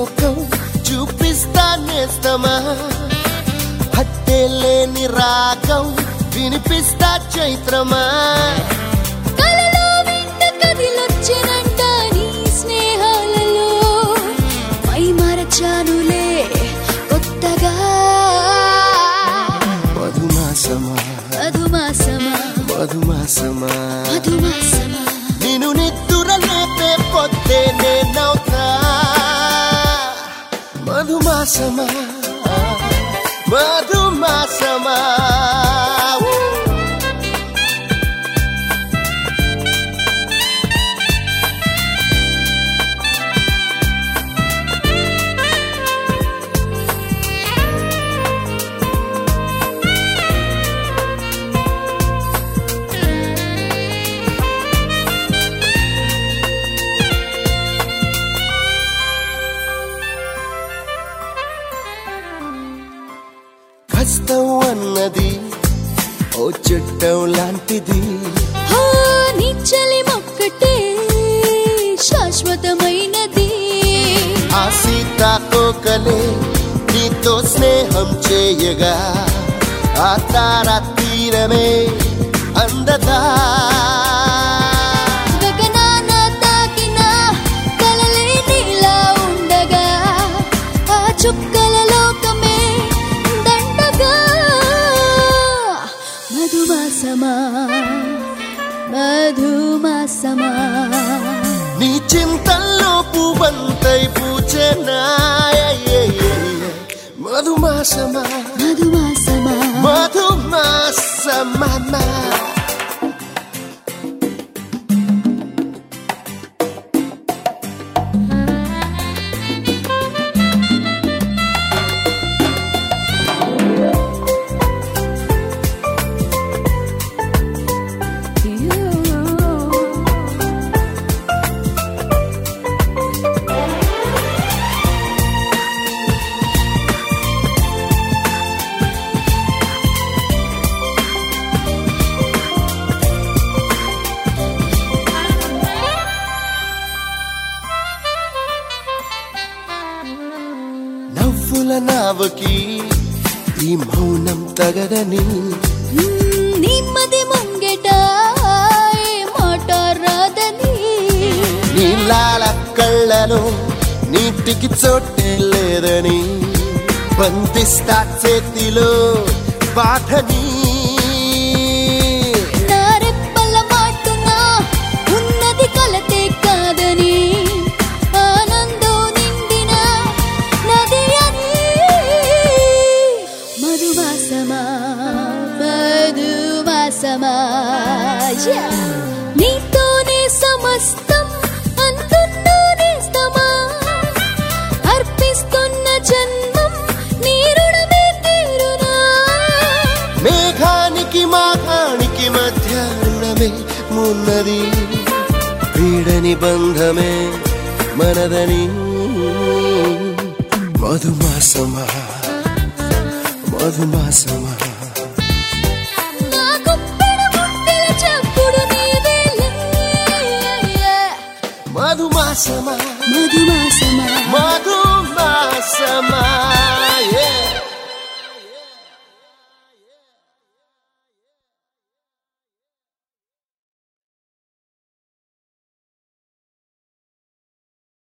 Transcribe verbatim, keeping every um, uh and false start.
లోకం చూపిస్తా నేస్తమా హట్టేలేని రాగం వినిపిస్తా చైత్రమా కలలో వింత కదిలొచ్చినంట నీ స్నేహాలలో మై మరచానులే కొత్తగా మధుమాసమా మధుమాసమా మధుమాసమా మధుమాసమా నిన్ను నిద్దుర లేపే పొద్దే నేనవుతా మధుమాసమా మధుమాసమా కష్టం అన్నది ఓ చుట్టం లాంటిది నీ చలి మొక్కటే శాశ్వతమైనది ఆ సీతాకోకలే నీతో స్నేహం చేయగా ఆ తార తీరమే అందదా గగనాన తాకిన కలలే నీలా ఉండగా ఆ చుక్కల లోకమే దండగా మధుమాసమా మధుమాసమా నీ చింతల్లో పువ్వంతై పూచెనా మధుమాసమా మధుమాసమా మధుమాసమా నవ్వుల నావకి ఈ మౌనం తగదని నిమ్మది ముంగెట మాట రాదని నీలాల కళ్ళలో నీటికి చోటే లేదని బంధిస్తా చేతిలో బాధని నా రెప్పల మాటున ఉన్నది కలతే కాదని ఆనందం నిండిన నది అని మధుమాసమా మధుమాసమా నీతోనే సమస్తం అంతున్నా నేస్తమా అర్పిస్తున్న జన్మం నీ రుణమే తీరునా మేఘానికి మాఘానికి మధ్య రుణమే మున్నది పీడని బంధమే మనదని మధుమాసమా మధుమాసమా నా గుప్పెడ గుండెల చప్పుడు నీవేలే మధుమాసమా మధుమాసమా